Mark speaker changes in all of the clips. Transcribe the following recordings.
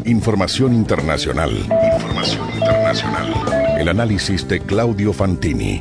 Speaker 1: Información internacional. El análisis de Claudio Fantini.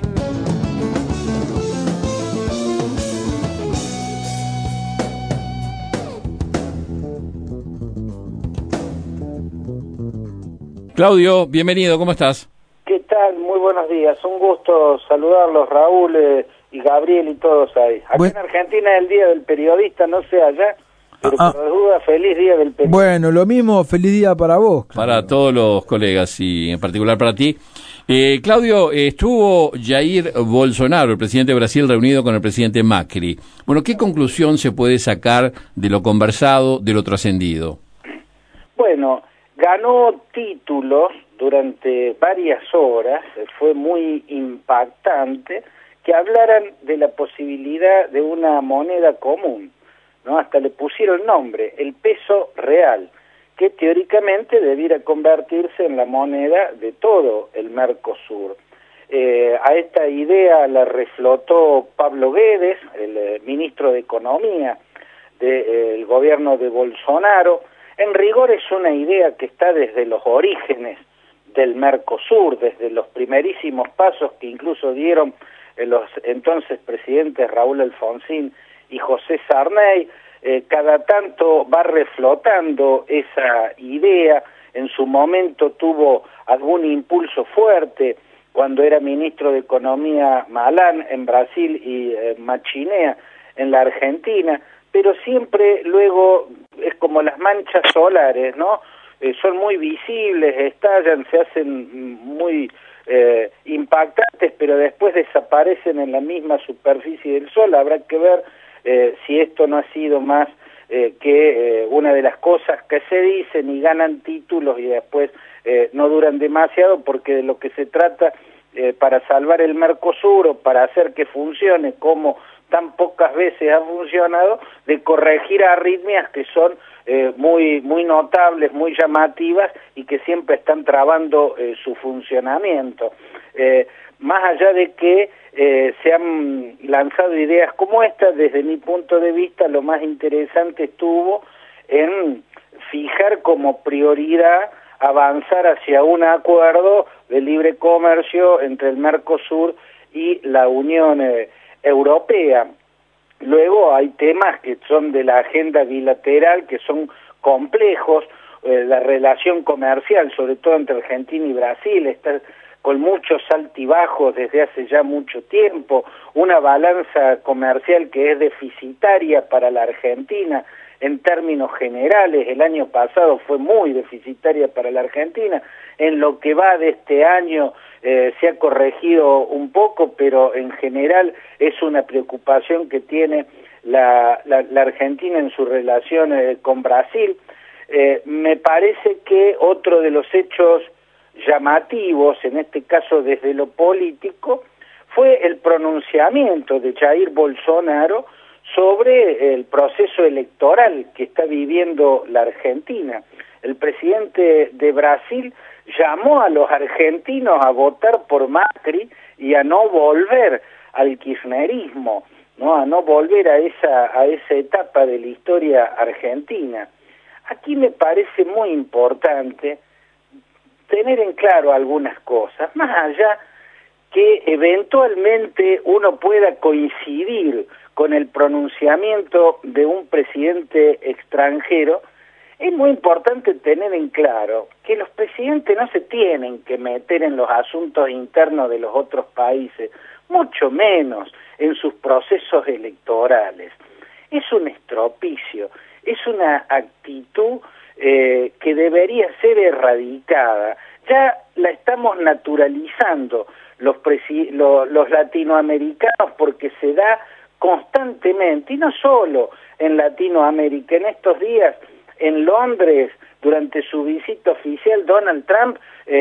Speaker 2: Claudio, bienvenido, ¿cómo estás?
Speaker 3: ¿Qué tal? Muy buenos días, un gusto saludarlos, Raúl y Gabriel y todos ahí. Acá en Argentina es el Día del Periodista, no sé allá, pero por duda, feliz Día del Periodista.
Speaker 4: Bueno, lo mismo, feliz día para vos. Claudio.
Speaker 2: Para todos los colegas y en particular para ti. Claudio, estuvo Jair Bolsonaro, el presidente de Brasil, reunido con el presidente Macri. Bueno, ¿qué conclusión se puede sacar de lo conversado, de lo trascendido?
Speaker 3: Bueno, ganó títulos durante varias horas, fue muy impactante que hablaran de la posibilidad de una moneda común, ¿no? Hasta le pusieron nombre, el peso real, que teóricamente debiera convertirse en la moneda de todo el Mercosur. A esta idea la reflotó Pablo Guedes, el ministro de Economía del gobierno de Bolsonaro. En rigor es una idea que está desde los orígenes del Mercosur, desde los primerísimos pasos que incluso dieron los entonces presidentes Raúl Alfonsín y José Sarney. Cada tanto va reflotando esa idea. En su momento tuvo algún impulso fuerte cuando era ministro de Economía Malan en Brasil y Machinea en la Argentina, pero siempre luego es como las manchas solares, ¿no? Son muy visibles, estallan, se hacen muy impactantes, pero después desaparecen en la misma superficie del sol. Habrá que ver si esto no ha sido más que una de las cosas que se dicen y ganan títulos y después no duran demasiado, porque de lo que se trata para salvar el Mercosur o para hacer que funcione como tan pocas veces ha funcionado, de corregir arritmias que son muy notables, muy llamativas y que siempre están trabando su funcionamiento. Más allá de que se han lanzado ideas como esta, desde mi punto de vista lo más interesante estuvo en fijar como prioridad avanzar hacia un acuerdo de libre comercio entre el Mercosur y la Unión Europea. Luego hay temas que son de la agenda bilateral, que son complejos. La relación comercial, sobre todo entre Argentina y Brasil, está con muchos altibajos desde hace ya mucho tiempo, una balanza comercial que es deficitaria para la Argentina en términos generales. El año pasado fue muy deficitaria para la Argentina. En lo que va de este año se ha corregido un poco, pero en general es una preocupación que tiene la Argentina en su relación con Brasil. Me parece que otro de los hechos llamativos, en este caso desde lo político, fue el pronunciamiento de Jair Bolsonaro sobre el proceso electoral que está viviendo la Argentina. El presidente de Brasil llamó a los argentinos a votar por Macri y a no volver al kirchnerismo, ¿no? A no volver a esa etapa de la historia argentina. Aquí me parece muy importante tener en claro algunas cosas, más allá que eventualmente uno pueda coincidir con el pronunciamiento de un presidente extranjero. Es muy importante tener en claro que los presidentes no se tienen que meter en los asuntos internos de los otros países, mucho menos en sus procesos electorales. Es un estropicio, es una actitud que debería ser erradicada. Ya la estamos naturalizando los latinoamericanos, porque se da constantemente, y no solo en Latinoamérica. En estos días en Londres, durante su visita oficial, Donald Trump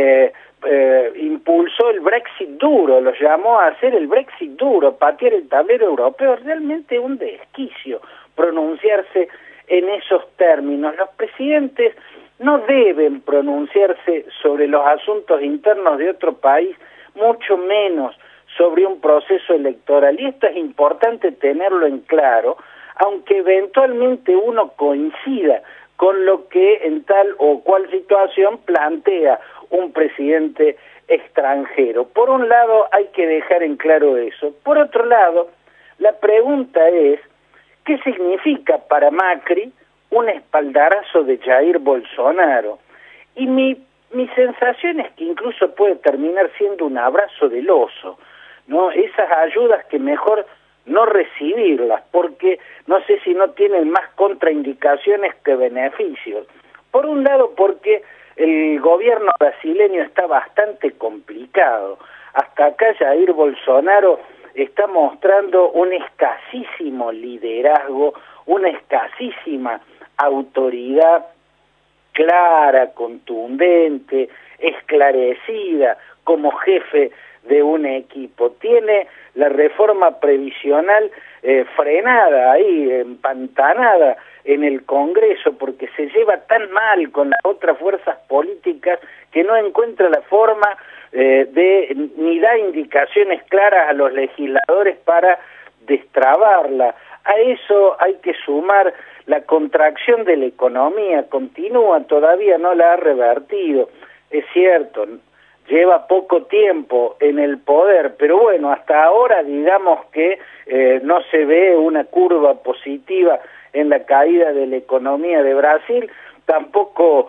Speaker 3: impulsó el Brexit duro, lo llamó a hacer el Brexit duro, patear el tablero europeo. Realmente un desquicio pronunciarse en esos términos. Los presidentes no deben pronunciarse sobre los asuntos internos de otro país, mucho menos sobre un proceso electoral. Y esto es importante tenerlo en claro, aunque eventualmente uno coincida con lo que en tal o cual situación plantea un presidente extranjero. Por un lado hay que dejar en claro eso. Por otro lado, la pregunta es, ¿qué significa para Macri un espaldarazo de Jair Bolsonaro? Y mi sensación es que incluso puede terminar siendo un abrazo del oso, ¿no? Esas ayudas que mejor no recibirlas, porque no sé si no tienen más contraindicaciones que beneficios. Por un lado, porque el gobierno brasileño está bastante complicado. Hasta acá Jair Bolsonaro está mostrando un escasísimo liderazgo, una escasísima autoridad clara, contundente, esclarecida como jefe de un equipo. Tiene la reforma previsional frenada ahí, empantanada en el Congreso, porque se lleva tan mal con las otras fuerzas políticas que no encuentra la forma ni da indicaciones claras a los legisladores para destrabarla. A eso hay que sumar la contracción de la economía, continúa, todavía no la ha revertido. Es cierto, lleva poco tiempo en el poder, pero bueno, hasta ahora digamos que no se ve una curva positiva en la caída de la economía de Brasil. Tampoco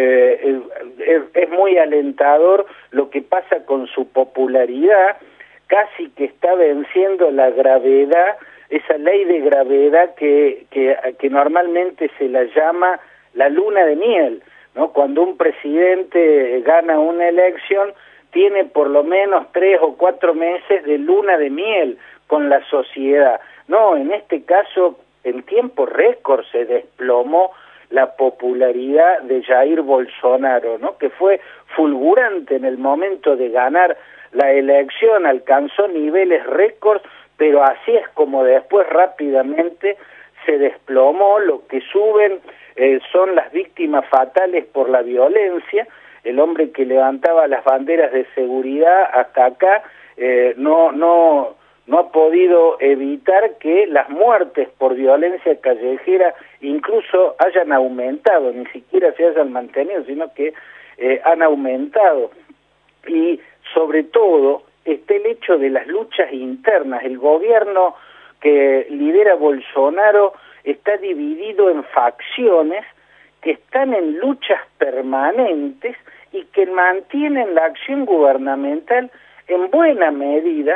Speaker 3: es muy alentador lo que pasa con su popularidad, casi que está venciendo la gravedad, esa ley de gravedad que normalmente se la llama la luna de miel, ¿no? Cuando un presidente gana una elección, tiene por lo menos 3 o 4 meses de luna de miel con la sociedad. No, en este caso, en tiempo récord se desplomó la popularidad de Jair Bolsonaro, ¿no? Que fue fulgurante en el momento de ganar la elección, alcanzó niveles récords, pero así es como después rápidamente se desplomó. Lo que suben son las víctimas fatales por la violencia. El hombre que levantaba las banderas de seguridad hasta acá no ha podido evitar que las muertes por violencia callejera incluso hayan aumentado, ni siquiera se hayan mantenido, sino que han aumentado. Y sobre todo está el hecho de las luchas internas. El gobierno que lidera Bolsonaro está dividido en facciones que están en luchas permanentes y que mantienen la acción gubernamental en buena medida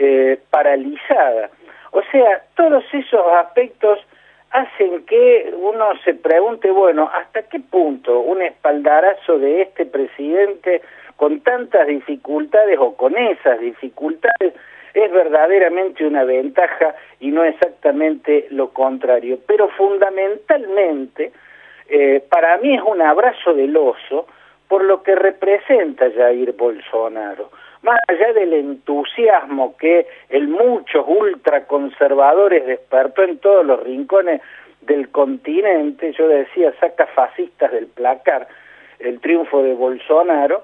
Speaker 3: paralizada. O sea, todos esos aspectos hacen que uno se pregunte, bueno, ¿hasta qué punto un espaldarazo de este presidente con tantas dificultades o con esas dificultades es verdaderamente una ventaja y no exactamente lo contrario? Pero fundamentalmente, para mí es un abrazo del oso por lo que representa Jair Bolsonaro. Más allá del entusiasmo que el muchos ultraconservadores despertó en todos los rincones del continente, yo decía, saca fascistas del placar el triunfo de Bolsonaro,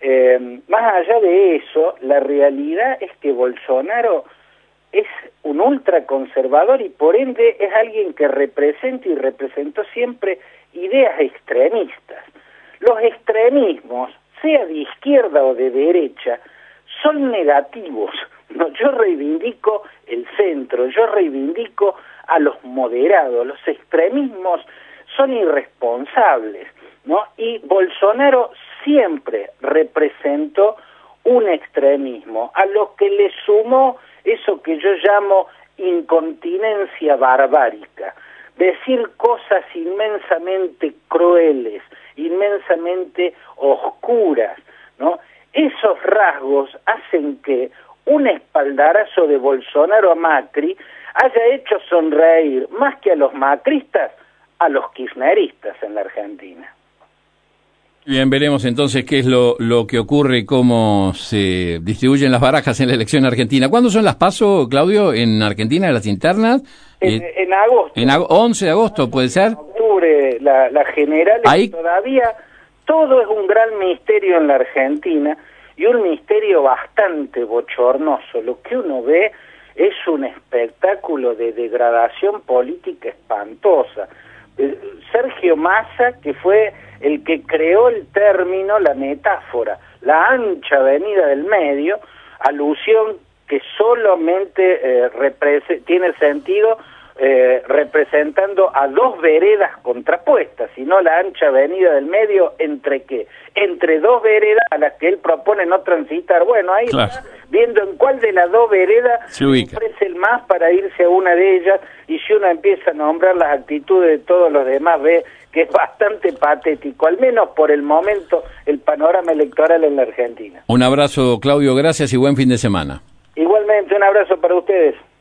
Speaker 3: más allá de eso, la realidad es que Bolsonaro es un ultraconservador y por ende es alguien que representa y representó siempre ideas extremistas. Los extremismos, sea de izquierda o de derecha, son negativos, ¿no? Yo reivindico el centro, yo reivindico a los moderados. Los extremismos son irresponsables, ¿no? Y Bolsonaro siempre representó un extremismo, a lo que le sumó eso que yo llamo incontinencia barbárica, decir cosas inmensamente crueles, inmensamente oscuras, ¿no? Esos rasgos hacen que un espaldarazo de Bolsonaro a Macri haya hecho sonreír más que a los macristas, a los kirchneristas en la Argentina.
Speaker 2: Bien, veremos entonces qué es lo que ocurre y cómo se distribuyen las barajas en la elección argentina. ¿Cuándo son las PASO, Claudio, en Argentina, las internas?
Speaker 3: En agosto.
Speaker 2: 11 de agosto, ¿puede ser?
Speaker 3: En octubre, la general.
Speaker 2: Ahí
Speaker 3: todavía todo es un gran misterio en la Argentina y un misterio bastante bochornoso. Lo que uno ve es un espectáculo de degradación política espantosa. Sergio Massa, que fue el que creó el término, la metáfora, la ancha avenida del medio, alusión que solamente tiene sentido representando a dos veredas contrapuestas, sino la ancha avenida del medio, ¿entre qué? Entre dos veredas a las que él propone no transitar. Bueno, ahí claro, está viendo en cuál de las dos veredas se ofrece el más para irse a una de ellas, y si uno empieza a nombrar las actitudes de todos los demás, ve que es bastante patético, al menos por el momento, el panorama electoral en la Argentina.
Speaker 2: Un abrazo, Claudio, gracias y buen fin de semana.
Speaker 3: Igualmente, un abrazo para ustedes.